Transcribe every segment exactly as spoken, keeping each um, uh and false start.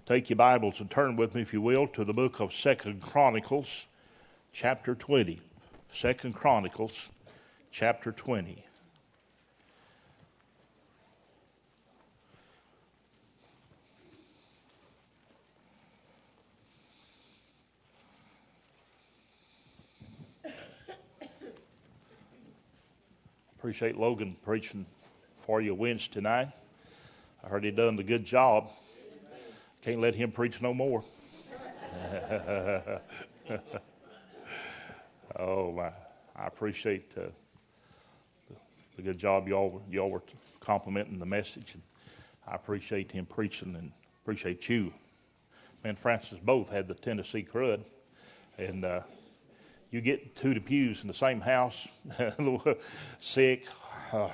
Take your Bibles and turn with me, if you will, to the book of Second Chronicles, chapter twenty. Second Chronicles, chapter twenty. Appreciate Logan preaching for you Wednesday night. I heard he done a good job. Can't let him preach no more. Oh my! I appreciate uh, the, the good job y'all y'all were complimenting the message, and I appreciate him preaching, and appreciate you. Me and Francis both had the Tennessee crud, and uh, you get two to pews in the same house, sick. Uh,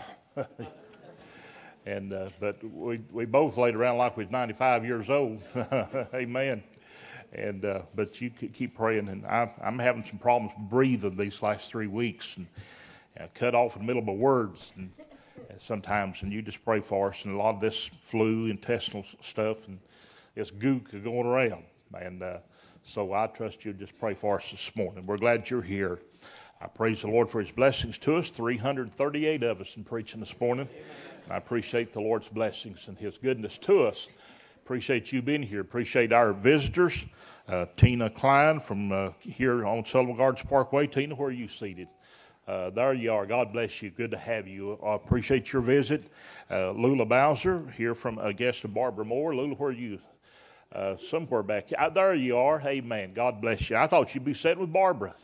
And uh, but we we both laid around like we was ninety-five years old, amen. And uh, but you keep praying, and I, I'm having some problems breathing these last three weeks, and uh, cut off in the middle of my words, and, and sometimes. And you just pray for us, and a lot of this flu, intestinal stuff, and this gook going around. And uh, so I trust you just pray for us this morning. We're glad you're here. I praise the Lord for His blessings to us. three hundred thirty-eight of us in preaching this morning. I appreciate the Lord's blessings and His goodness to us. Appreciate you being here. Appreciate our visitors. Uh, Tina Klein from uh, here on Sullivan Gardens Parkway. Tina, where are you seated? Uh, there you are. God bless you. Good to have you. I appreciate your visit. Uh, Lula Bowser, here from a guest of Barbara Moore. Lula, where are you? Uh, somewhere back here. There you are. Amen. God bless you. I thought you'd be sitting with Barbara.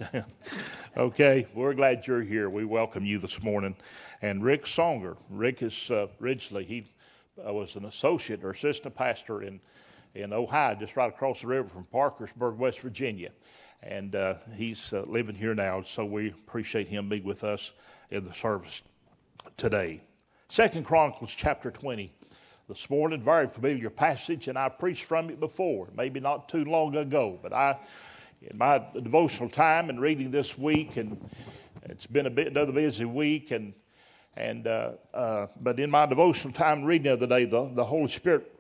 Okay. We're glad you're here. We welcome you this morning. And Rick Songer. Rick is uh, originally, he uh, was an associate or assistant pastor in, in Ohio, just right across the river from Parkersburg, West Virginia. And uh, he's uh, living here now, so we appreciate him being with us in the service today. Second Chronicles chapter twenty. This morning, very familiar passage, and I preached from it before, maybe not too long ago, but I, in my devotional time and reading this week, and it's been a bit another busy week, and and uh, uh, but in my devotional time reading the other day, the, the Holy Spirit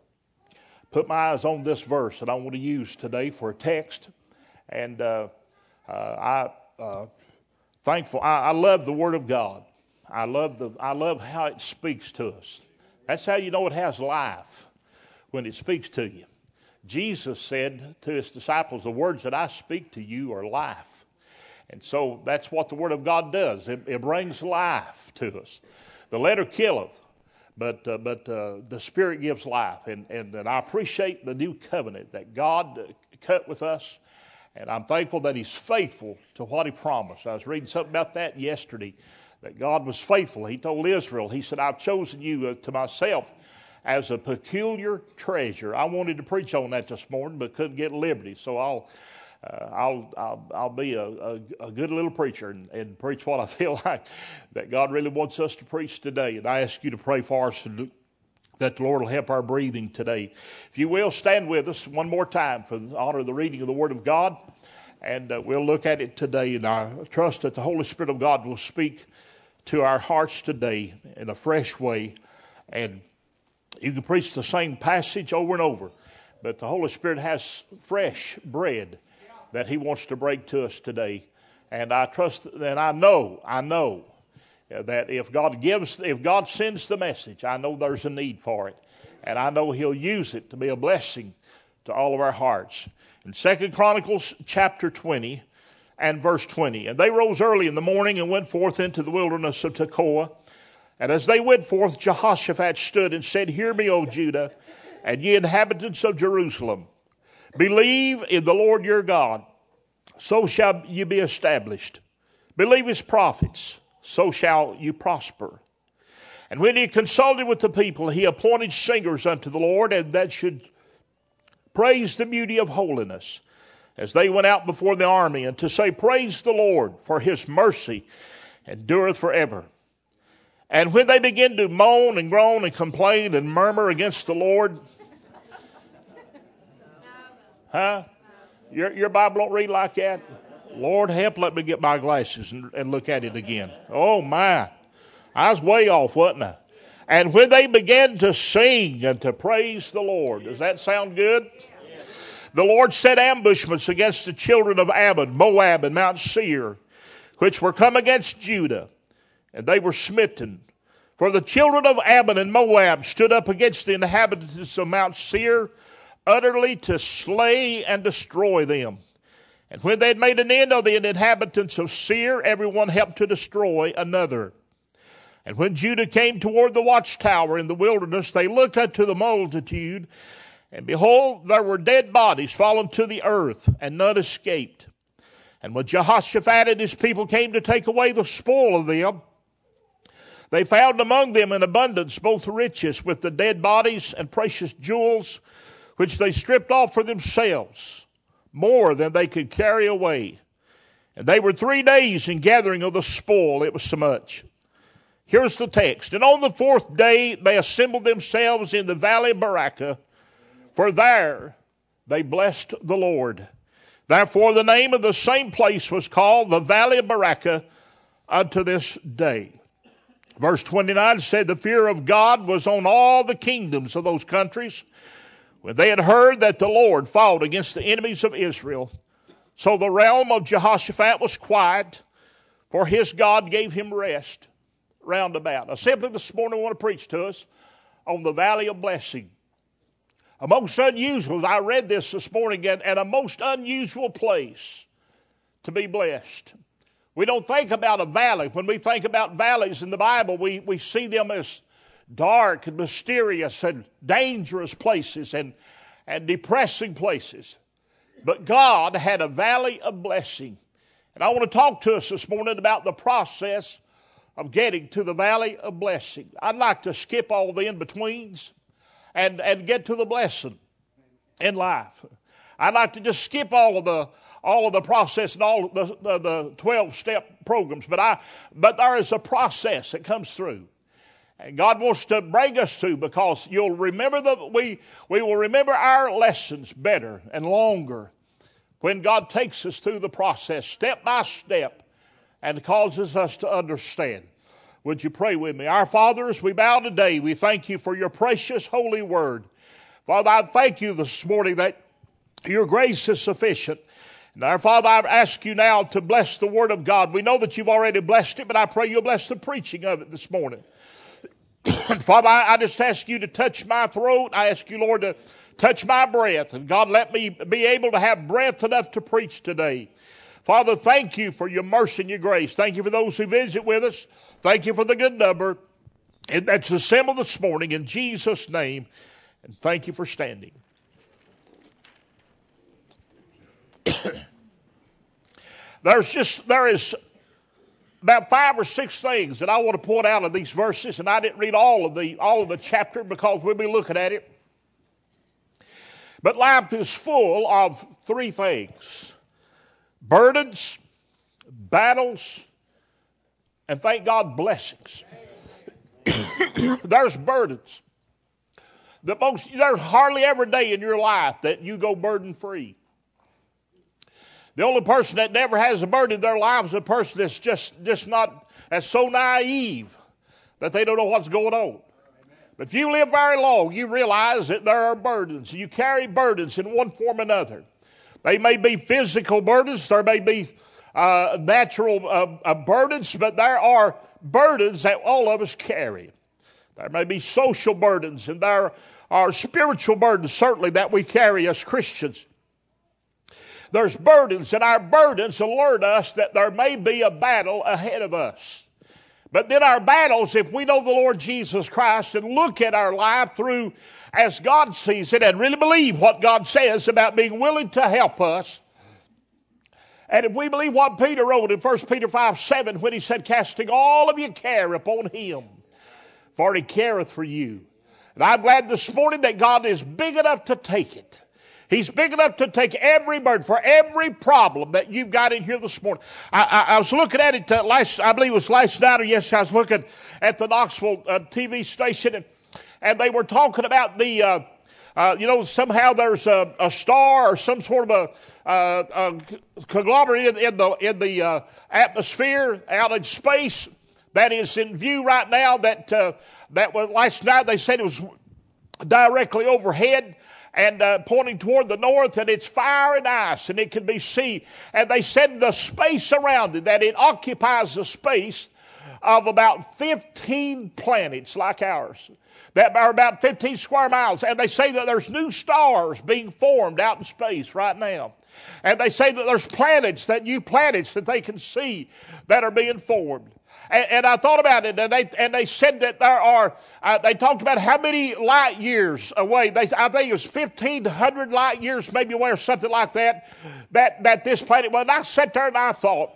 put my eyes on this verse that I want to use today for a text, and uh, uh, I uh, thankful. I, I love the Word of God. I love the I love how it speaks to us. That's how you know it has life, when it speaks to you. Jesus said to His disciples, the words that I speak to you are life. And so that's what the Word of God does. It, it brings life to us. The letter killeth, but uh, but uh, the Spirit gives life. And, and, and I appreciate the new covenant that God cut with us. And I'm thankful that He's faithful to what He promised. I was reading something about that yesterday, that God was faithful. He told Israel, He said, I've chosen you to myself as a peculiar treasure. I wanted to preach on that this morning, but couldn't get liberty. So I'll uh, I'll, I'll I'll be a, a, a good little preacher and, and preach what I feel like that God really wants us to preach today. And I ask you to pray for us to, that the Lord will help our breathing today. If you will, stand with us one more time for the honor of the reading of the Word of God. And uh, we'll look at it today. And I trust that the Holy Spirit of God will speak to our hearts today in a fresh way. And you can preach the same passage over and over, but the Holy Spirit has fresh bread that He wants to break to us today. And I trust, and I know, I know that if God gives, if God sends the message, I know there's a need for it. And I know He'll use it to be a blessing to all of our hearts. In Second Chronicles chapter twenty, and verse twenty. And they rose early in the morning and went forth into the wilderness of Tekoa. And as they went forth, Jehoshaphat stood and said, Hear me, O Judah, and ye inhabitants of Jerusalem. Believe in the Lord your God, so shall ye be established. Believe His prophets, so shall you prosper. And when he consulted with the people, he appointed singers unto the Lord, and that should praise the beauty of holiness, as they went out before the army, and to say, Praise the Lord, for His mercy endureth forever. And when they begin to moan and groan and complain and murmur against the Lord, huh? Your, your Bible don't read like that? Lord help, let me get my glasses and, and look at it again. Oh my, I was way off, wasn't I? And when they began to sing and to praise the Lord. Does that sound good? The Lord set ambushments against the children of Ammon, Moab, and Mount Seir, which were come against Judah, and they were smitten. For the children of Ammon and Moab stood up against the inhabitants of Mount Seir, utterly to slay and destroy them. And when they had made an end of the inhabitants of Seir, everyone helped to destroy another. And when Judah came toward the watchtower in the wilderness, they looked unto the multitude, and behold, there were dead bodies fallen to the earth, and none escaped. And when Jehoshaphat and his people came to take away the spoil of them, they found among them in abundance both riches with the dead bodies and precious jewels, which they stripped off for themselves, more than they could carry away. And they were three days in gathering of the spoil, it was so much. Here's the text. And on the fourth day they assembled themselves in the valley of Barakah, for there they blessed the Lord. Therefore the name of the same place was called the valley of Barakah unto this day. Verse twenty-nine said, the fear of God was on all the kingdoms of those countries, when they had heard that the Lord fought against the enemies of Israel. So the realm of Jehoshaphat was quiet, for his God gave him rest round about. Now simply this morning I want to preach to us on the valley of blessing. A most unusual, I read this this morning, and, and a most unusual place to be blessed. We don't think about a valley. When we think about valleys in the Bible, we, we see them as dark and mysterious and dangerous places and, and depressing places. But God had a valley of blessing. And I want to talk to us this morning about the process of getting to the valley of blessing. I'd like to skip all the in-betweens and, and get to the blessing in life. I'd like to just skip all of the all of the process and all of the, the, the twelve-step programs. But I but there is a process that comes through. And God wants to bring us to, because you'll remember the we we will remember our lessons better and longer when God takes us through the process step by step and causes us to understand. Would you pray with me? Our Father, as we bow today, we thank you for your precious holy word. Father, I thank you this morning that your grace is sufficient. And our Father, I ask you now to bless the word of God. We know that you've already blessed it, but I pray you'll bless the preaching of it this morning. Father, I, I just ask you to touch my throat. I ask you, Lord, to touch my breath. And God, let me be able to have breath enough to preach today. Father, thank you for your mercy and your grace. Thank you for those who visit with us. Thank you for the good number and that's assembled this morning in Jesus' name. And thank you for standing. There's just, there is about five or six things that I want to point out of these verses, and I didn't read all of the all of the chapter because we'll be looking at it. But life is full of three things: burdens, battles, and thank God, blessings. There's burdens. The most, there's hardly ever a day in your life that you go burden free. The only person that never has a burden in their life is a person that's just, just not, that's so naive that they don't know what's going on. But if you live very long, you realize that there are burdens. You carry burdens in one form or another. They may be physical burdens. There may be uh, natural uh, uh, burdens, but there are burdens that all of us carry. There may be social burdens, and there are spiritual burdens, certainly, that we carry as Christians. There's burdens, and our burdens alert us that there may be a battle ahead of us. But then our battles, if we know the Lord Jesus Christ and look at our life through as God sees it and really believe what God says about being willing to help us, and if we believe what Peter wrote in First Peter five seven when he said, casting all of your care upon him, for he careth for you. And I'm glad this morning that God is big enough to take it. He's big enough to take every burden for every problem that you've got in here this morning. I, I, I was looking at it uh, last, I believe it was last night or yesterday. I was looking at the Knoxville uh, T V station, and, and they were talking about the, uh, uh, you know, somehow there's a, a star or some sort of a, uh, a conglomerate in, in the in the uh, atmosphere out in space that is in view right now that, uh, that was last night they said it was directly overhead and uh, pointing toward the north, and it's fire and ice, and it can be seen. And they said the space around it, that it occupies the space of about fifteen planets like ours, that are about fifteen square miles. And they say that there's new stars being formed out in space right now. And they say that there's planets, that new planets that they can see that are being formed. And, and I thought about it, and they and they said that there are. Uh, they talked about how many light years away. They, I think it was fifteen hundred light years, maybe away, or something like that. That that this planet. Well, and I sat there and I thought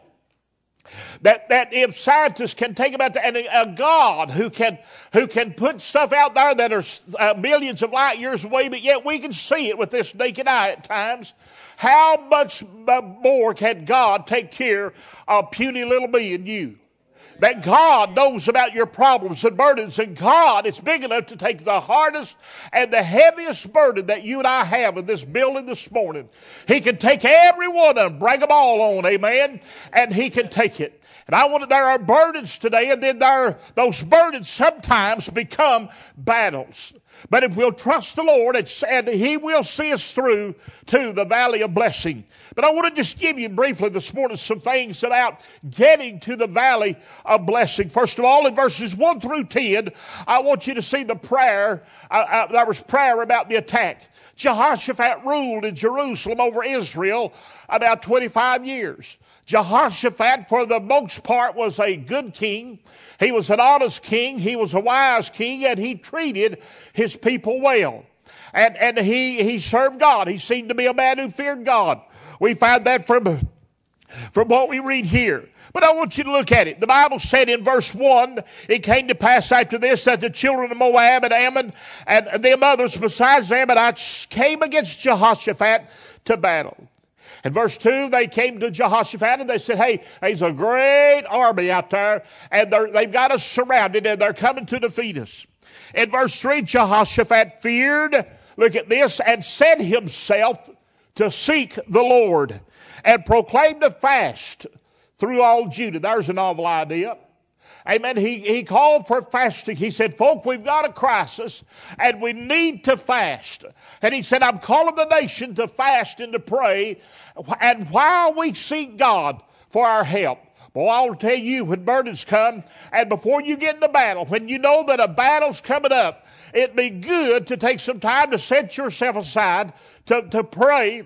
that that if scientists can take about the, and a, a God who can who can put stuff out there that are uh, millions of light years away, but yet we can see it with this naked eye at times. How much more can God take care of puny little me and you? That God knows about your problems and burdens, and God is big enough to take the hardest and the heaviest burden that you and I have in this building this morning. He can take every one of them, bring them all on, amen, and He can take it. And I want to, there are burdens today, and then there are, those burdens sometimes become battles. But if we'll trust the Lord, it's, and He will see us through to the valley of blessing. But I want to just give you briefly this morning some things about getting to the valley of blessing. First of all, in verses one through ten, I want you to see the prayer. Uh, uh, there was prayer about the attack. Jehoshaphat ruled in Jerusalem over Israel about twenty-five years. Jehoshaphat, for the most part, was a good king. He was an honest king. He was a wise king, and he treated his people well. And, and he, he served God. He seemed to be a man who feared God. We find that from, from what we read here. But I want you to look at it. The Bible said in verse one, it came to pass after this that the children of Moab and Ammon and them others besides the Ammonites came against Jehoshaphat to battle. In verse two, they came to Jehoshaphat and they said, hey, there's a great army out there, and they've got us surrounded, and they're coming to defeat us. In verse three, Jehoshaphat feared, look at this, and set himself to seek the Lord, and proclaimed a fast through all Judah. There's a novel idea. Amen. He, he called for fasting. He said, folk, we've got a crisis and we need to fast. And he said, I'm calling the nation to fast and to pray. And while we seek God for our help, well, I'll tell you, when burdens come, and before you get into battle, when you know that a battle's coming up, it'd be good to take some time to set yourself aside to, to pray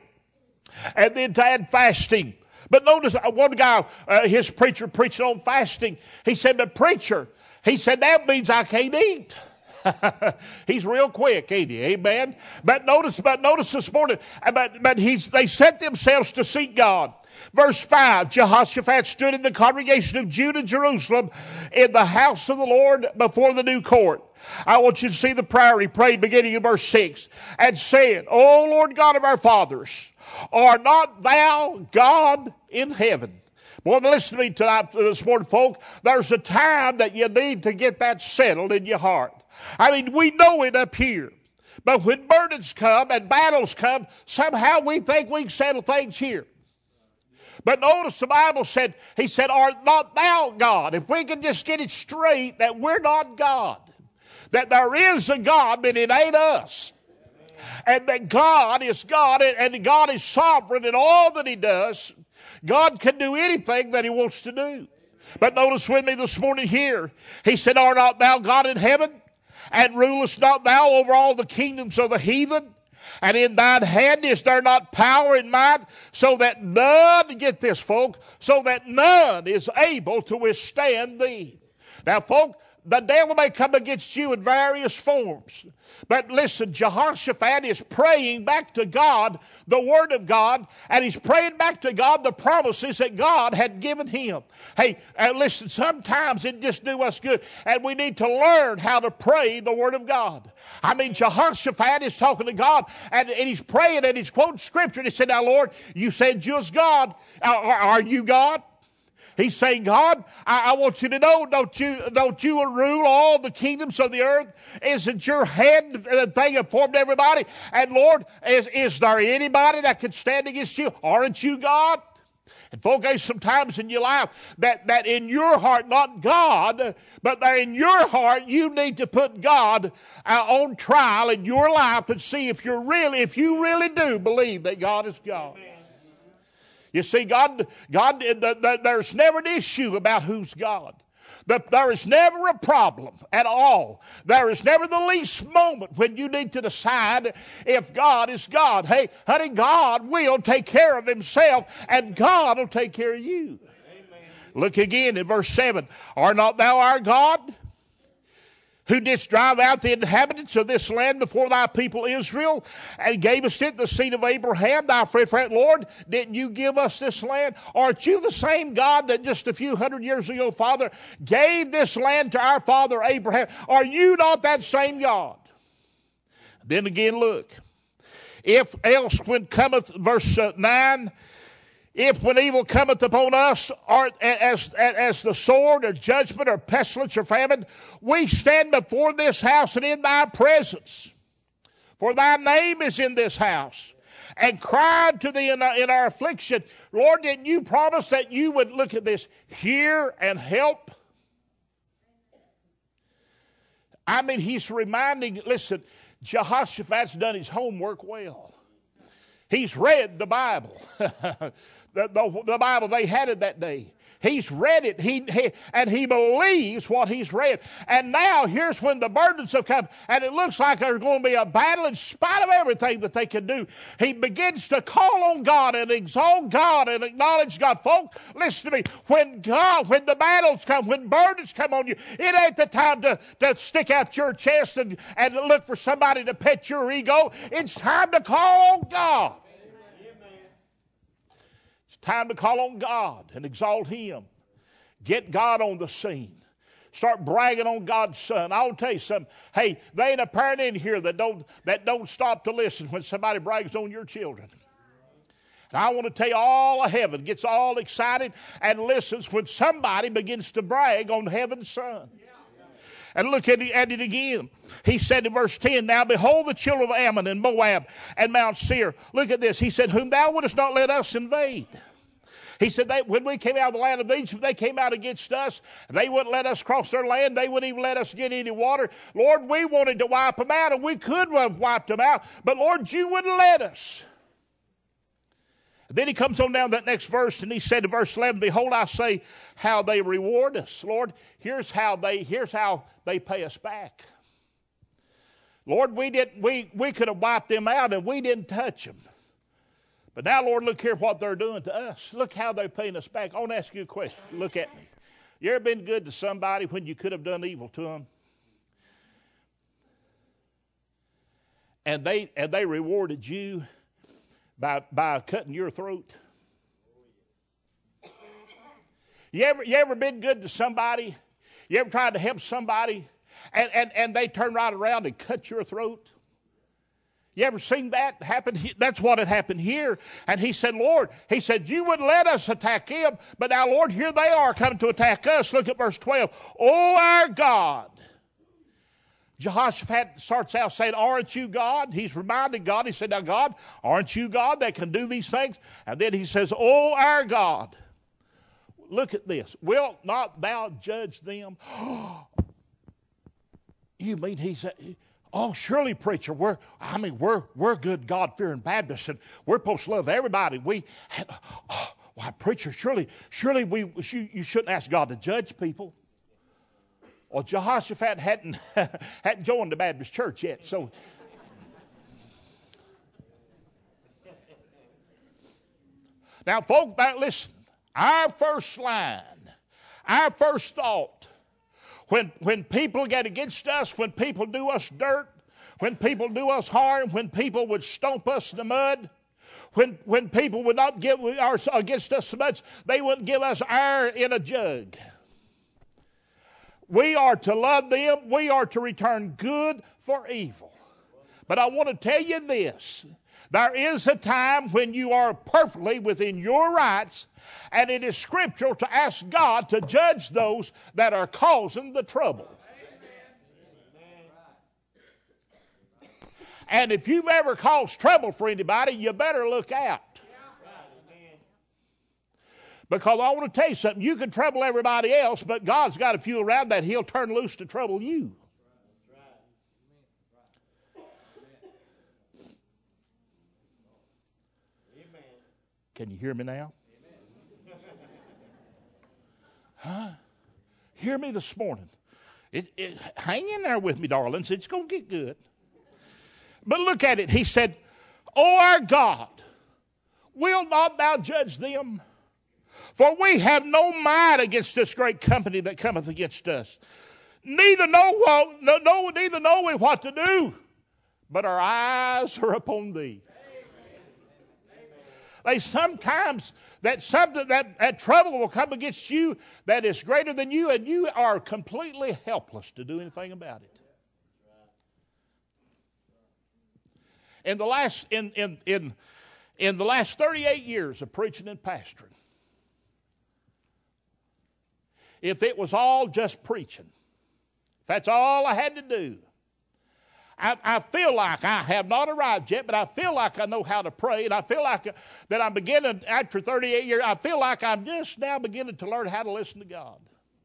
and then to add fasting. But notice one guy, uh, his preacher preaching on fasting. He said, but preacher, he said, that means I can't eat. He's real quick, ain't he? Amen. But notice, but notice this morning, but, but he's, they set themselves to seek God. Verse five, Jehoshaphat stood in the congregation of Judah and Jerusalem in the house of the Lord before the new court. I want you to see the prayer he prayed beginning in verse six. And said, O Lord God of our fathers, art not thou God in heaven? Well, listen to me tonight, this morning, folk. There's a time that you need to get that settled in your heart. I mean, we know it up here. But when burdens come and battles come, somehow we think we can settle things here. But notice the Bible said, he said, art not thou God? If we can just get it straight that we're not God, that there is a God, but it ain't us. And that God is God, and God is sovereign in all that He does. God can do anything that He wants to do. But notice with me this morning here, He said, art not thou God in heaven? And rulest not thou over all the kingdoms of the heathen? And in thine hand is there not power and might, so that none, get this, folk, so that none is able to withstand thee. Now, folk, the devil may come against you in various forms. But listen, Jehoshaphat is praying back to God the Word of God, and he's praying back to God the promises that God had given him. Hey, uh, listen, sometimes it just do us good, and we need to learn how to pray the Word of God. I mean, Jehoshaphat is talking to God, and, and he's praying, and he's quoting Scripture, and he said, now, Lord, you said you was God. Are, are you God? He's saying, God, I, I want you to know, don't you, don't you rule all the kingdoms of the earth? Isn't your head the thing that formed everybody? And Lord, is, is there anybody that could stand against you? Aren't you God? And folk, there's some times in your life that, that in your heart, not God, but that in your heart you need to put God uh, on trial in your life and see if you're really, if you really do believe that God is God. Amen. You see, God, God, the, the, there's never an issue about who's God. But there is never a problem at all. There is never the least moment when you need to decide if God is God. Hey, honey, God will take care of himself, and God will take care of you. Amen. Look again in verse seven. Art not thou our God, who didst drive out the inhabitants of this land before thy people Israel, and gavest it the seed of Abraham, thy friend, friend? Lord, didn't you give us this land? Aren't you the same God that just a few hundred years ago, Father, gave this land to our father Abraham? Are you not that same God? Then again, look. If else when cometh, verse nine, if when evil cometh upon us, or as, as the sword or judgment or pestilence or famine, we stand before this house and in thy presence. For thy name is in this house. And cried to thee in our, in our affliction, Lord, didn't you promise that you would, look at this, hear and help? I mean, he's reminding, listen, Jehoshaphat's done his homework well. He's read the Bible. The, the, the Bible they had it that day. He's read it, he, he, and he believes what he's read. And now here's when the burdens have come, and it looks like there's going to be a battle in spite of everything that they can do. He begins to call on God and exalt God and acknowledge God. Folks, listen to me. When God, when the battles come, when burdens come on you, it ain't the time to, to stick out your chest and, and look for somebody to pet your ego. It's time to call on God. Time to call on God and exalt him. Get God on the scene. Start bragging on God's Son. I want to tell you something. Hey, there ain't a parent in here that don't, that don't stop to listen when somebody brags on your children. And I want to tell you, all of heaven gets all excited and listens when somebody begins to brag on heaven's Son. And look at it, at it again. He said in verse ten, now behold the children of Ammon and Moab and Mount Seir. Look at this. He said, whom thou wouldest not let us invade. He said, they, when we came out of the land of Egypt, they came out against us. They wouldn't let us cross their land. They wouldn't even let us get any water. Lord, we wanted to wipe them out, and we could have wiped them out. But, Lord, you wouldn't let us. Then he comes on down that next verse, and he said in verse eleven, behold, I say how they reward us. Lord, here's how they, here's how they pay us back. Lord, we, didn't, we, we could have wiped them out, and we didn't touch them. But now, Lord, look here what they're doing to us. Look how they're paying us back. I want to ask you a question. Look at me. You ever been good to somebody when you could have done evil to them? And they and they rewarded you by by cutting your throat? You ever you ever been good to somebody? You ever tried to help somebody and, and, and they turn right around and cut your throat? You ever seen that happen? That's what had happened here. And he said, Lord, he said, you wouldn't let us attack him. But now, Lord, here they are coming to attack us. Look at verse twelve. Oh, our God. Jehoshaphat starts out saying, aren't you God? He's reminded God. He said, now, God, aren't you God that can do these things? And then he says, oh, our God. Look at this. Wilt not thou judge them? You mean he's... Oh, surely, preacher, we're, I mean, we're, we're good God-fearing Baptists, and we're supposed to love everybody. We, oh, why, preacher, surely, surely we, you shouldn't ask God to judge people. Well, Jehoshaphat hadn't, hadn't joined the Baptist church yet, so. Now, folks, now listen, our first line, our first thought, When, when people get against us, when people do us dirt, when people do us harm, when people would stomp us in the mud, when, when people would not give our, against us so much, they wouldn't give us iron in a jug. We are to love them. We are to return good for evil. But I want to tell you this. There is a time when you are perfectly within your rights, and it is scriptural to ask God to judge those that are causing the trouble. And if you've ever caused trouble for anybody, you better look out. Because I want to tell you something. You can trouble everybody else, but God's got a few around that He'll turn loose to trouble you. Can you hear me now? Huh? Hear me this morning. It, it, hang in there with me, darlings. It's going to get good. But look at it. He said, O our God, will not thou judge them? For we have no might against this great company that cometh against us. Neither know, what, no, no, neither know we what to do, but our eyes are upon thee. They sometimes, that something, that, that trouble will come against you that is greater than you, and you are completely helpless to do anything about it. In the last, in, in, in, in the last thirty-eight years of preaching and pastoring, if it was all just preaching, if that's all I had to do, I, I feel like I have not arrived yet, but I feel like I know how to pray, and I feel like that I'm beginning, after thirty-eight years, I feel like I'm just now beginning to learn how to listen to God.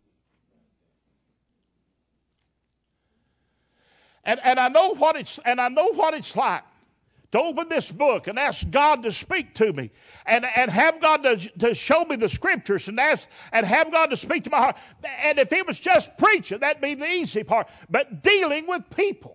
And, and I know what it's and I know what it's like to open this book and ask God to speak to me, and, and have God to, to show me the scriptures, and ask and have God to speak to my heart. And if it was just preaching, that'd be the easy part. But dealing with people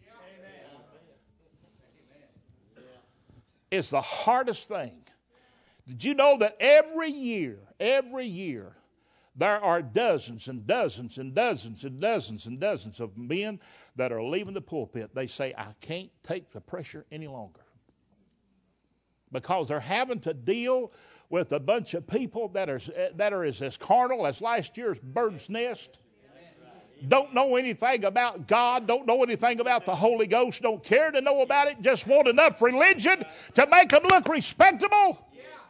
is the hardest thing. Did you know that every year, every year, there are dozens and dozens and dozens and dozens and dozens of men that are leaving the pulpit. They say, I can't take the pressure any longer. Because they're having to deal with a bunch of people that are, that are as, as carnal as last year's bird's nest. Don't know anything about God, don't know anything about the Holy Ghost, don't care to know about it, just want enough religion to make them look respectable.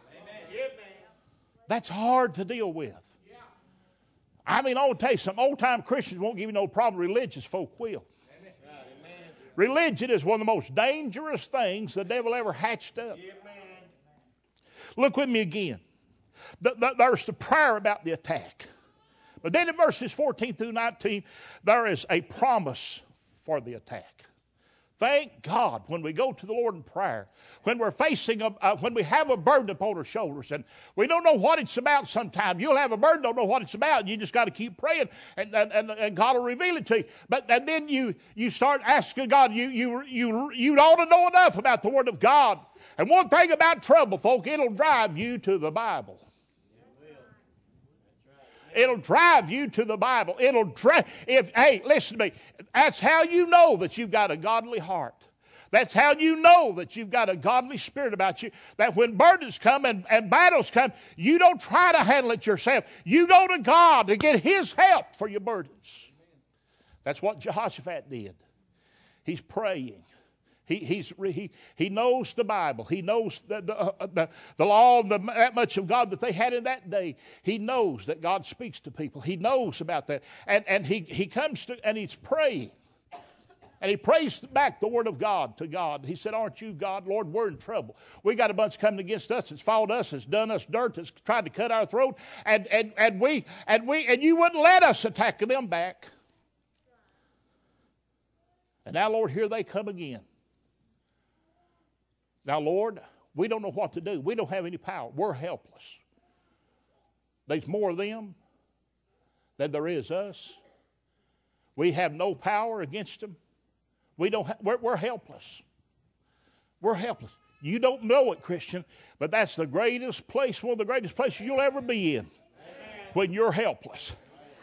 That's hard to deal with. I mean, I'll tell you something, old-time Christians won't give you no problem, religious folk will. Religion is one of the most dangerous things the devil ever hatched up. Look with me again. There's the prayer about the attack. But then in verses fourteen through nineteen, there is a promise for the attack. Thank God when we go to the Lord in prayer, when we're facing, a, uh, when we have a burden upon our shoulders, and we don't know what it's about sometimes. You'll have a burden, don't know what it's about, and you just got to keep praying, and, and, and God will reveal it to you. But and then you you start asking God, you, you, you, you ought to know enough about the Word of God. And one thing about trouble, folk, it'll drive you to the Bible. It'll drive you to the Bible. It'll drive, if, hey, listen to me. That's how you know that you've got a godly heart. That's how you know that you've got a godly spirit about you. That when burdens come and, and battles come, you don't try to handle it yourself. You go to God to get His help for your burdens. That's what Jehoshaphat did. He's praying. He, he's, he, he knows the Bible. He knows the, the, uh, the, the law and the, that much of God that they had in that day. He knows that God speaks to people. He knows about that. And, and he, he comes to, and he's praying. And he prays back the word of God to God. He said, aren't you God? Lord, we're in trouble. We got a bunch coming against us that's followed us, that's done us dirt, that's tried to cut our throat. And, and, and, we, and, we, and you wouldn't let us attack them back. And now, Lord, here they come again. Now, Lord, we don't know what to do. We don't have any power. We're helpless. There's more of them than there is us. We have no power against them. We don't. Ha- we're, we're helpless. We're helpless. You don't know it, Christian, but that's the greatest place, one of the greatest places you'll ever be in, when you're helpless.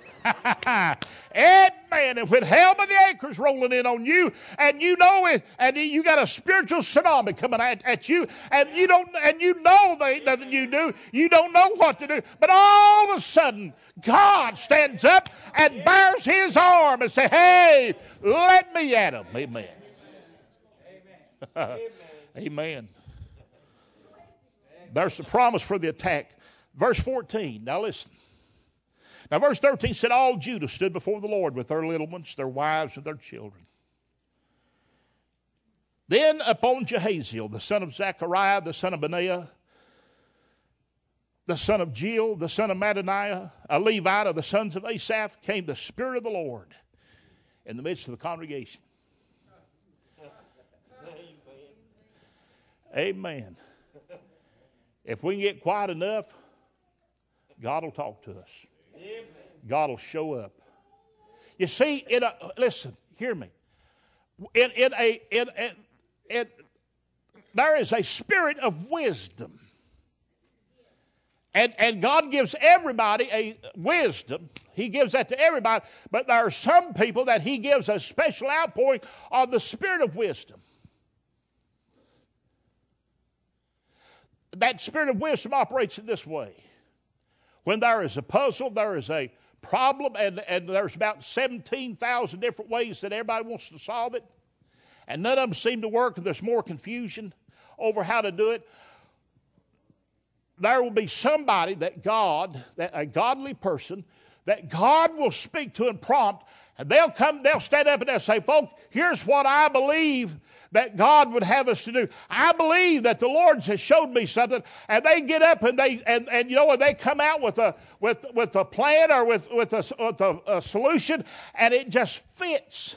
Amen. And when hell by the acres rolling in on you, and you know it, and you got a spiritual tsunami coming at, at you, and you don't, and you know there ain't nothing you do, you don't know what to do, but all of a sudden, God stands up and bears His arm and says, "Hey, let me at him." Amen. Amen. Amen. There's the promise for the attack. Verse fourteen. Now listen. Now, verse thirteen said, all Judah stood before the Lord with their little ones, their wives, and their children. Then upon Jehaziel, the son of Zechariah, the son of Benaiah, the son of Jill, the son of Mattaniah, a Levite of the sons of Asaph, came the Spirit of the Lord in the midst of the congregation. Amen. If we can get quiet enough, God will talk to us. God will show up. You see, in a, listen, hear me. In, in a, in, in, in, there is a spirit of wisdom. And, and God gives everybody a wisdom. He gives that to everybody. But there are some people that He gives a special outpouring of the spirit of wisdom. That spirit of wisdom operates in this way. When there is a puzzle, there is a problem, and, and there's about seventeen thousand different ways that everybody wants to solve it, and none of them seem to work, and there's more confusion over how to do it. There will be somebody that God, that a godly person, that God will speak to and prompt, and they'll come, they'll stand up and they'll say, folks, here's what I believe that God would have us to do. I believe that the Lord has showed me something, and they get up and they and, and you know they come out with a with with a plan or with with a, with a, a solution, and it just fits.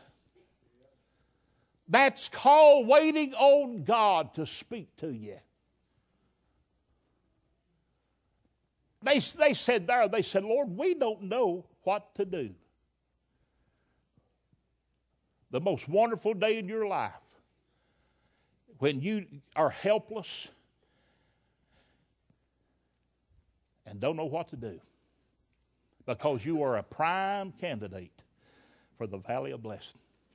That's called waiting on God to speak to you. They they said there, they said, Lord, we don't know what to do. The most wonderful day in your life, when you are helpless and don't know what to do, because you are a prime candidate for the valley of blessing.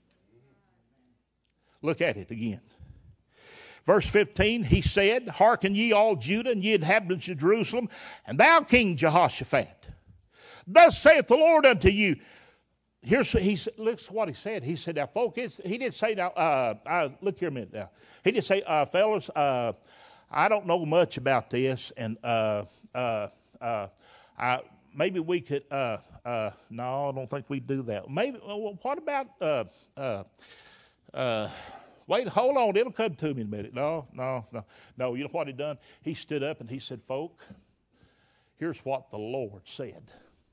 Look at it again. Verse fifteen, he said, hearken ye all Judah, and ye inhabitants of Jerusalem, and thou King Jehoshaphat. Thus saith the Lord unto you. Here's he said. Look what he said. He said, "Now, folk, it's, he didn't say now. Uh, uh, look here a minute now. He didn't say, uh, fellas, uh, I don't know much about this, and uh, uh, uh, I, maybe we could. Uh, uh, no, I don't think we'd do that. Maybe. Well, what about? Uh, uh, uh, wait, hold on. It'll come to me in a minute. No, no, no, no. You know what he done? He stood up and he said, folk, here's what the Lord said."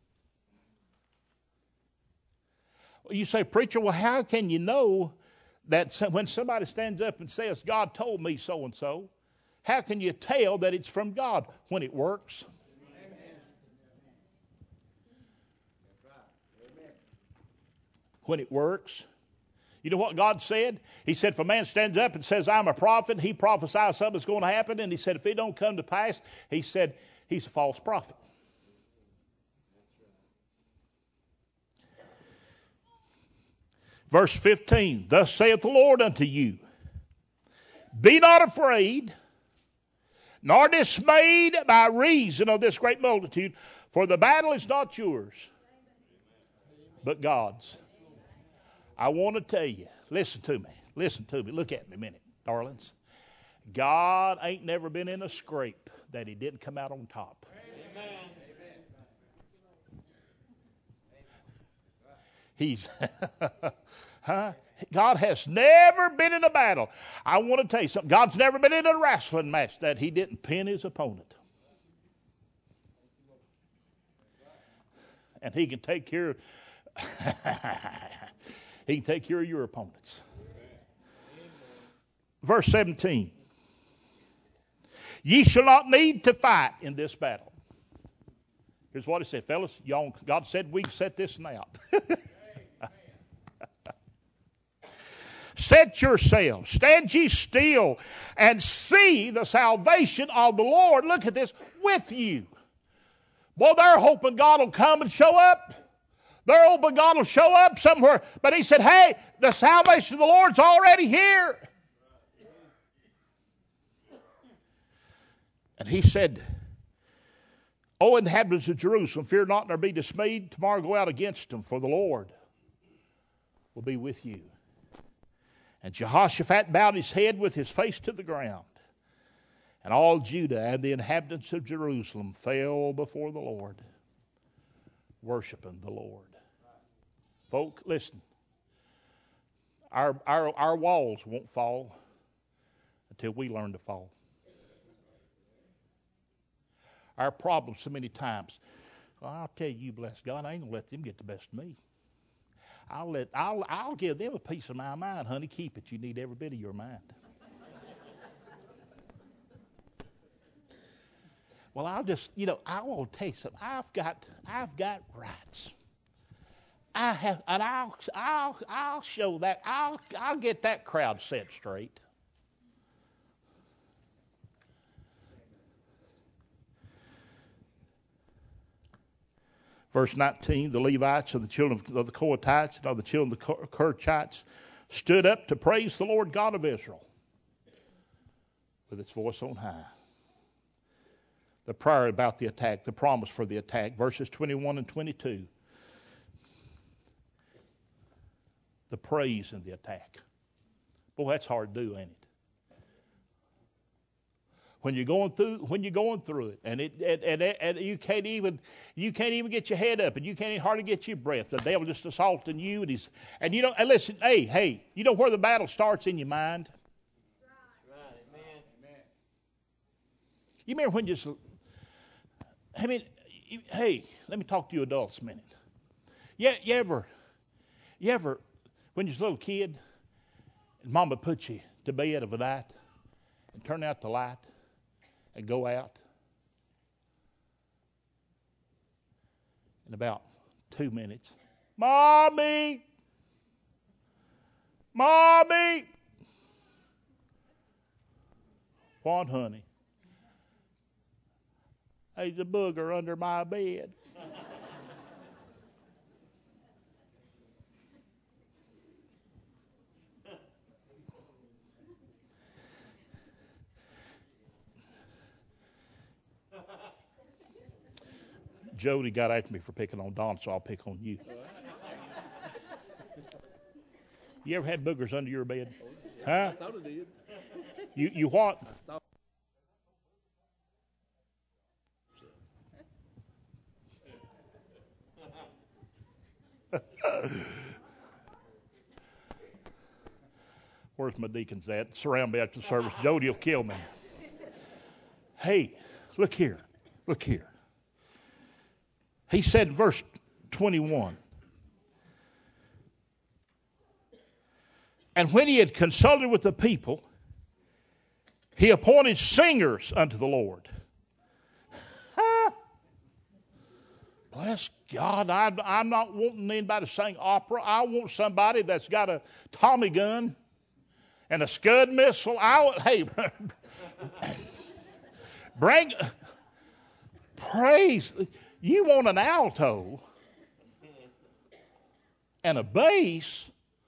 You say, preacher, well, how can you know that when somebody stands up and says, God told me so-and-so, how can you tell that it's from God? When it works. Amen. When it works. You know what God said? He said, if a man stands up and says, I'm a prophet, he prophesies something's going to happen, and he said, if it don't come to pass, he said, he's a false prophet. Verse fifteen, thus saith the Lord unto you, be not afraid, nor dismayed by reason of this great multitude, for the battle is not yours, but God's. I want to tell you, listen to me, listen to me, look at me a minute, darlings. God ain't never been in a scrape that he didn't come out on top. Amen. He's, huh? God has never been in a battle. I want to tell you something. God's never been in a wrestling match that he didn't pin his opponent. And he can take care of, he can take care of your opponents. Verse seventeen. Ye shall not need to fight in this battle. Here's what he said, fellas. Y'all, God said we can set this one out. Set yourselves, stand ye still, and see the salvation of the Lord. Look at this, with you. Well, they're hoping God will come and show up. They're hoping God will show up somewhere. But he said, hey, the salvation of the Lord's already here. And he said, O inhabitants of Jerusalem, fear not nor be dismayed. Tomorrow go out against them, for the Lord will be with you. And Jehoshaphat bowed his head with his face to the ground. And all Judah and the inhabitants of Jerusalem fell before the Lord, worshiping the Lord. Folk, listen. Our, our, our walls won't fall until we learn to fall. our problems so many times. Well, I'll tell you, bless God, I ain't gonna let them get the best of me. I'll let I'll I'll give them a piece of my mind, honey. Keep it. You need every bit of your mind. Well, I'll just, you know, I will tell you something. I've got I've got rights. I have, and I'll I'll I'll show that. I'll I'll get that crowd set straight. Verse nineteen, the Levites of the children of the Kohathites and of the children of the Kerethites stood up to praise the Lord God of Israel with its voice on high. The prayer about the attack, the promise for the attack, verses twenty-one and twenty-two. The praise in the attack. Boy, that's hard to do, ain't it? When you're going through, when you're going through it, and it, and, and, and you can't even, you can't even get your head up, and you can't even hardly get your breath. The devil just assaulting you, and he's, and you don't. And listen, hey, hey, you know where the battle starts in your mind. Right, amen. Amen. You remember when you just, I mean, you, hey, let me talk to you adults a minute. Yeah, you ever, you ever, when you're a little kid, and Mama put you to bed of a night, and turn out the light. And go out. In about two minutes. Mommy! Mommy! What, honey? There's a booger under my bed. Jody got after me for picking on Don, so I'll pick on you. You ever had boogers under your bed? Huh? I thought it did. You you what? Where's my deacons at? Surround me after the service. Jody will kill me. Hey, look here. Look here. He said in verse twenty-one, and when he had consulted with the people, he appointed singers unto the Lord. Bless God, I, I'm not wanting anybody to sing opera. I want somebody that's got a Tommy gun and a Scud missile. I, hey, bring, praise. You want an alto and a bass.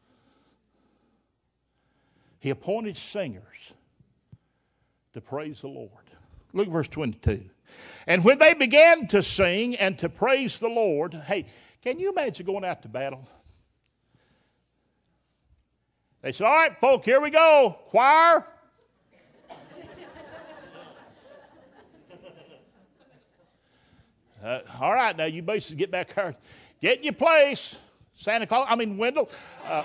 He appointed singers to praise the Lord. Look at verse twenty-two. And when they began to sing and to praise the Lord, hey, can you imagine going out to battle? They said, all right, folk, here we go. Choir. Uh, all right, now you basically get back there. Get in your place. Santa Claus, I mean Wendell. Uh,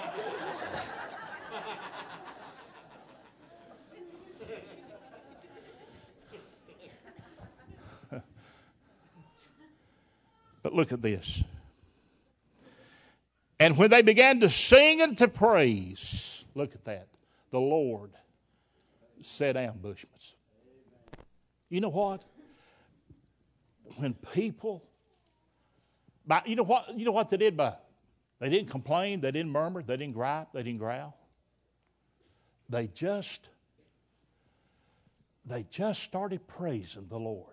but look at this. And when they began to sing and to praise, look at that. The Lord set ambushments. You know what? When people, by, you know what? You know what they did by? They didn't complain. They didn't murmur. They didn't gripe. They didn't growl. They just, they just started praising the Lord.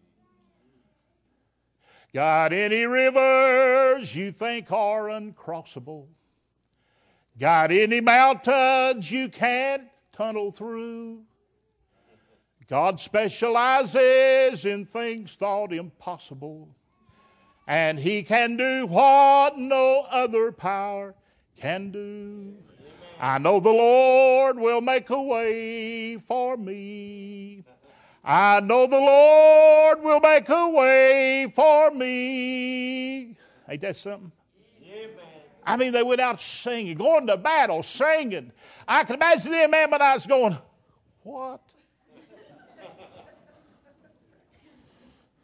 Got any rivers you think are uncrossable? Got any mountains you can't tunnel through? God specializes in things thought impossible, and He can do what no other power can do. I know the Lord will make a way for me. I know the Lord will make a way for me. Ain't that something? I mean, they went out singing, going to battle, singing. I can imagine the Ammonites going, what?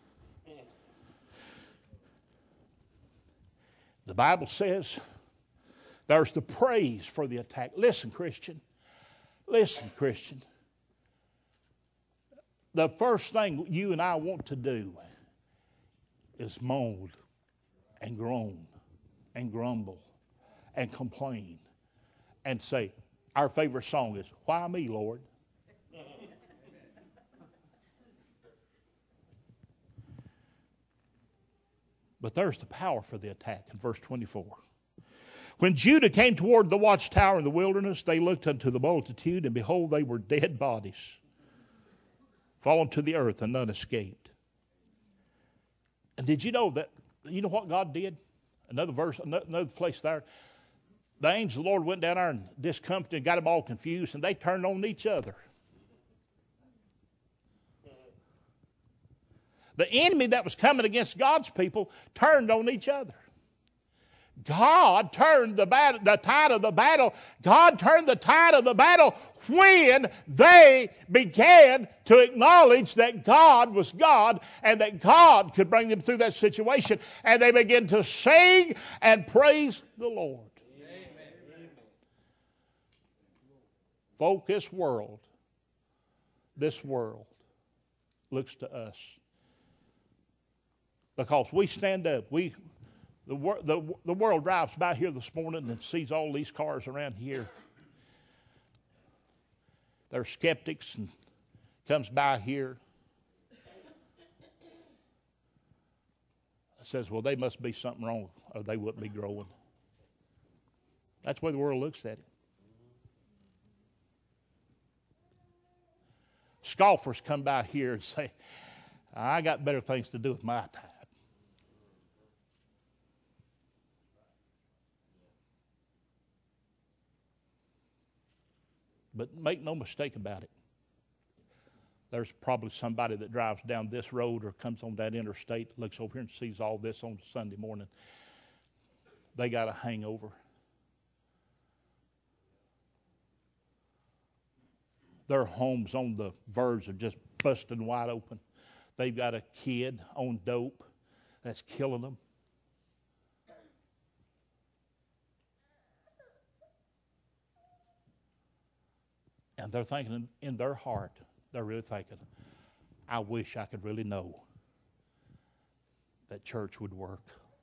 The Bible says there's the praise for the attack. Listen, Christian. Listen, Christian. The first thing you and I want to do is moan and groan and grumble and complain and say, our favorite song is, "Why me, Lord?" But there's the power for the attack in verse twenty-four. When Judah came toward the watchtower in the wilderness, they looked unto the multitude, and behold, they were dead bodies, fallen to the earth, and none escaped. And did you know that, you know what God did? Another verse, another place there. The angel of the Lord went down there and discomfited and got them all confused, and they turned on each other. The enemy that was coming against God's people turned on each other. God turned the battle, the tide of the battle. God turned the tide of the battle when they began to acknowledge that God was God and that God could bring them through that situation. And they began to sing and praise the Lord. Amen. Folk, this world, this world looks to us. Because we stand up, we the, the, the world drives by here this morning and sees all these cars around here. They're skeptics and comes by here. Says, well, they must be something wrong or they wouldn't be growing. That's the way the world looks at it. Scoffers come by here and say, I got better things to do with my time. But make no mistake about it. There's probably somebody that drives down this road or comes on that interstate, looks over here and sees all this on Sunday morning. They got a hangover. Their home's on the verge of just busting wide open. They've got a kid on dope that's killing them. And they're thinking in their heart, they're really thinking, I wish I could really know that church would work.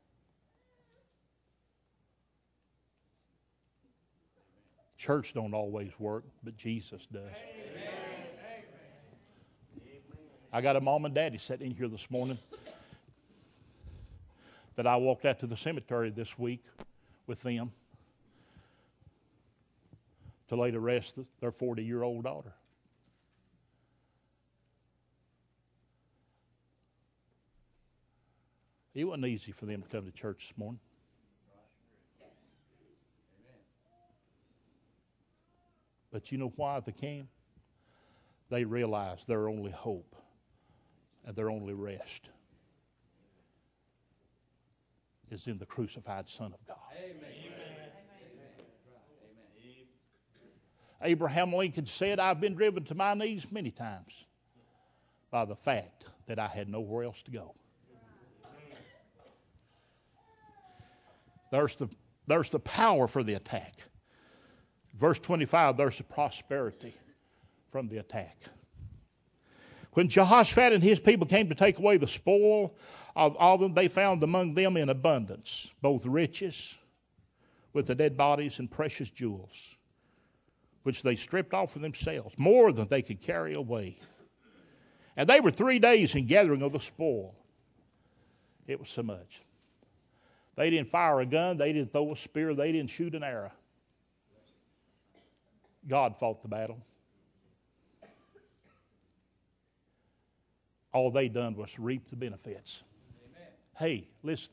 Church don't always work, but Jesus does. Amen. I got a mom and daddy sitting in here this morning that I walked out to the cemetery this week with them to lay to rest their forty-year-old daughter. It wasn't easy for them to come to church this morning. But you know why they came? They realized their only hope and their only rest is in the crucified Son of God. Amen. Abraham Lincoln said, I've been driven to my knees many times by the fact that I had nowhere else to go. There's the, there's the power for the attack. Verse twenty-five, there's the prosperity from the attack. When Jehoshaphat and his people came to take away the spoil of all of them, they found among them in abundance both riches with the dead bodies and precious jewels, which they stripped off for themselves, more than they could carry away. And they were three days in gathering of the spoil. It was so much. They didn't fire a gun. They didn't throw a spear. They didn't shoot an arrow. God fought the battle. All they done was reap the benefits. Amen. Hey, listen.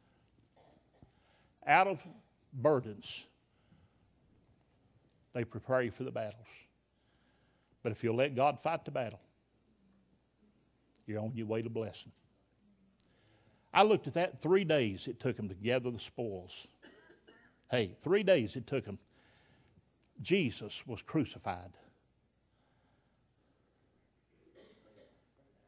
Out of burdens, they prepare you for the battles. But if you'll let God fight the battle, you're on your way to blessing. I looked at that. Three days it took them to gather the spoils. Hey, three days it took them. Jesus was crucified.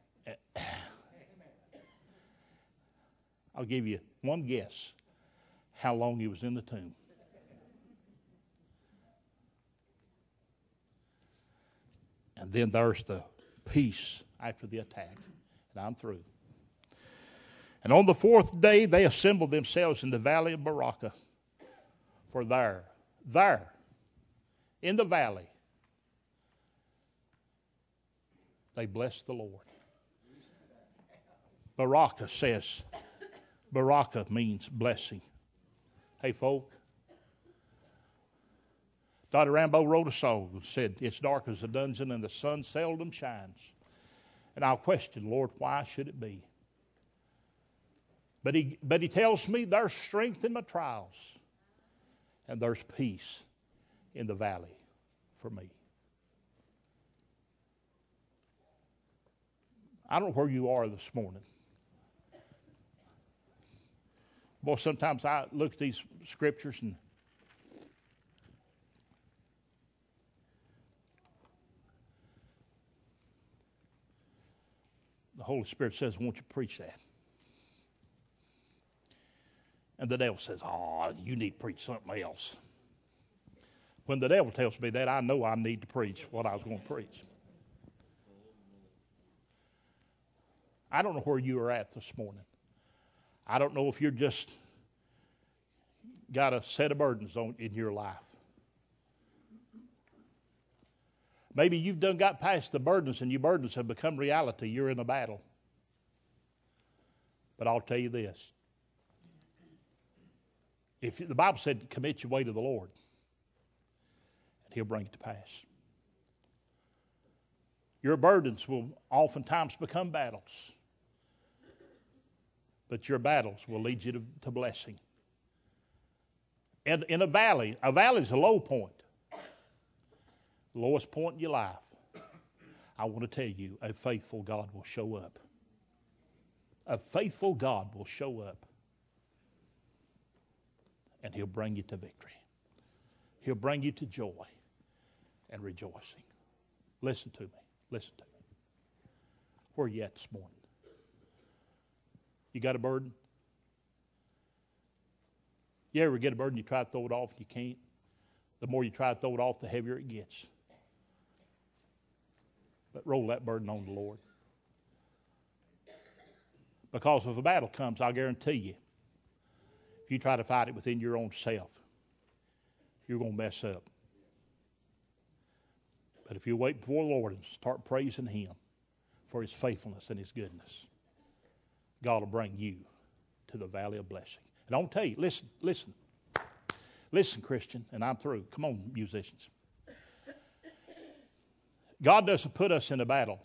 I'll give you one guess how long he was in the tomb. And then there's the peace after the attack. And I'm through. And on the fourth day, they assembled themselves in the valley of Berachah. For there, there, in the valley, they blessed the Lord. Berachah says, Berachah means blessing. Hey, folk, Dottie Rambo wrote a song that said, it's dark as a dungeon and the sun seldom shines. And I'll question, Lord, why should it be? But he, but he tells me there's strength in my trials and there's peace in the valley for me. I don't know where you are this morning. Boy, sometimes I look at these scriptures and the Holy Spirit says, I want you to preach that. And the devil says, oh, you need to preach something else. When the devil tells me that, I know I need to preach what I was going to preach. I don't know where you are at this morning. I don't know if you're just got a set of burdens on in your life. Maybe you've done got past the burdens and your burdens have become reality. You're in a battle. But I'll tell you this. If the Bible said, commit your way to the Lord, and He'll bring it to pass. Your burdens will oftentimes become battles. But your battles will lead you to, to blessing. And in a valley, a valley is a low point. The lowest point in your life. I want to tell you, a faithful God will show up. A faithful God will show up. And He'll bring you to victory. He'll bring you to joy and rejoicing. Listen to me. Listen to me. Where are you at this morning? You got a burden? You ever get a burden, you try to throw it off and you can't? The more you try to throw it off, the heavier it gets. But roll that burden on the Lord. Because if a battle comes, I'll guarantee you, if you try to fight it within your own self, you're going to mess up. But if you wait before the Lord and start praising Him for His faithfulness and His goodness, God will bring you to the valley of blessing. And I'll tell you, listen, listen. Listen, Christian, and I'm through. Come on, musicians. God doesn't put us in a battle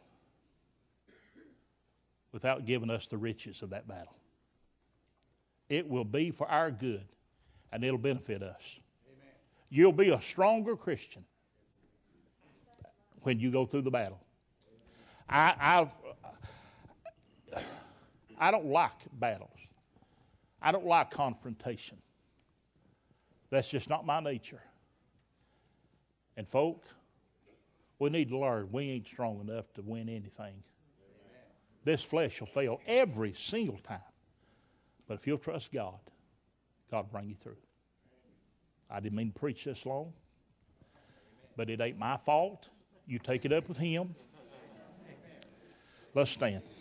without giving us the riches of that battle. It will be for our good, and it'll benefit us. Amen. You'll be a stronger Christian when you go through the battle. I, I've, I don't like battles. I don't like confrontation. That's just not my nature. And folk, we need to learn we ain't strong enough to win anything. Amen. This flesh will fail every single time. But if you'll trust God, God will bring you through. I didn't mean to preach this long, but it ain't my fault. You take it up with Him. Let's stand.